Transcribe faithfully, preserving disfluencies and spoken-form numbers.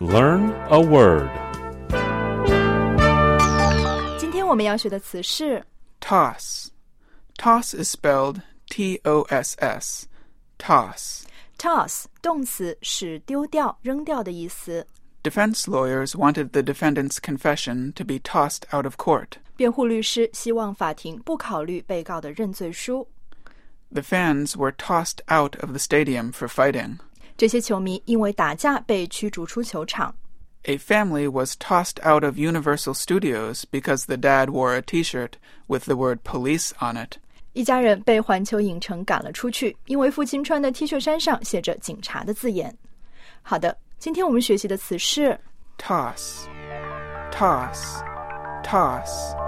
Learn a word. 今天我们要学的词是 Toss. Toss is spelled T O S S. Toss. Toss 动词是丢掉、扔掉的意思。 Defense lawyers wanted the defendant's confession to be tossed out of court. 辩护律师希望法庭不考虑被告的认罪书。 The fans were tossed out of the stadium for fighting. 这些球迷因为打架被驱逐出球场。 A family was tossed out of Universal Studios because the dad wore a T-shirt with the word police on it. 一家人被环球影城赶了出去，因为父亲穿的 T 恤衫上写着警察的字眼。好的，今天我们学习的词是 Toss. Toss. Toss.